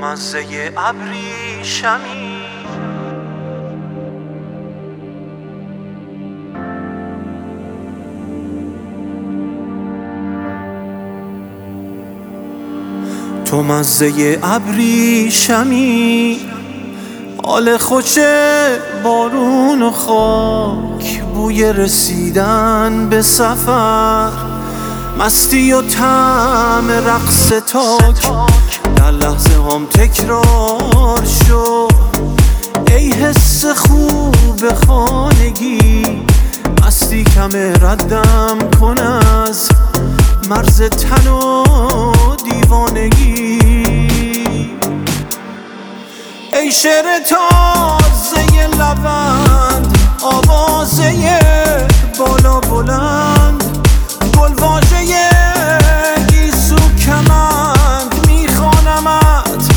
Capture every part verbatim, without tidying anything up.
مزه ابریشمی تو مزه ابریشمی حال خوش بارون و خاک، بوی رسیدن به سفر، مستی و طعم رقص تاک در لحظه هم تکرار شو. ای حس خوب خانگی، مستی کم ردم کن از مرز تن و دیوانگی. ای شعر تازه لبند، آوازه بالا بلند، گلواژه گیسو کمند، میخوانمت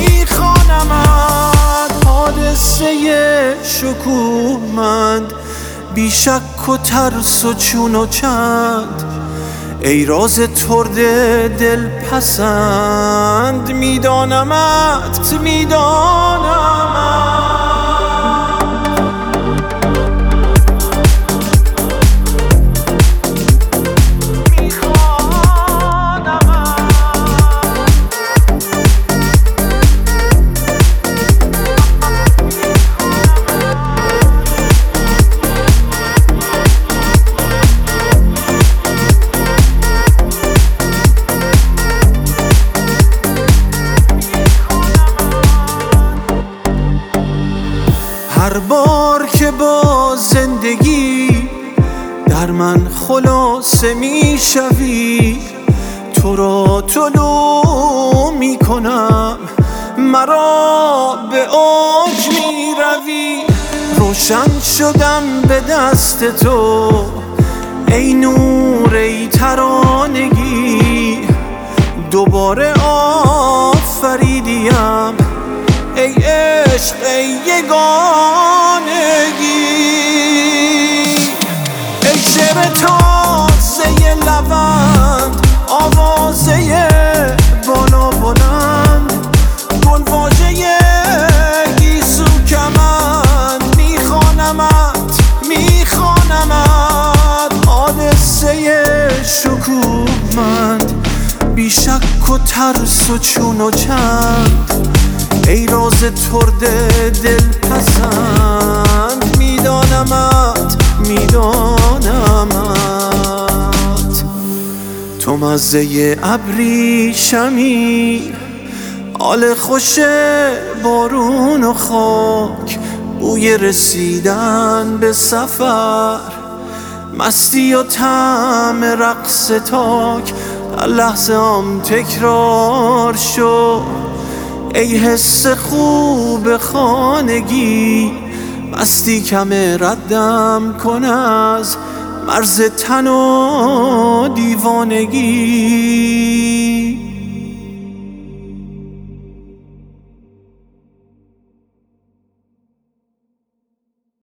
میخوانمت حادثه شکوهمند، بی شک و ترس و چون و چند. ای راز ترد دل پسند، میدانمت میدانمت هر بار که با زندگی در من خلاصه می شوی، تو را طلوع می کنم، مرا به اوج می روی. روشن شدم به دست تو ای نور ای ترانگی، دوباره آفریدیم ای عشق ای یگانگی. ای شعر تازه لبند، آوازه بالا بلند، گلواژه گیسو کمند، میخوانمت میخوانمت حادثه شکوهمند، بی شک و ترس و چون و چند. ای راز ترد دل پسند، میدانمت میدانمت تو مزه ابریشمی، حال خوش بارون و خاک، بوی رسیدن به سفر، مستی و طعم رقص تاک در لحظه هم تکرار شو. ای حس خوب خانگی، مستی کم ردم کن از مرز تن و دیوانگی.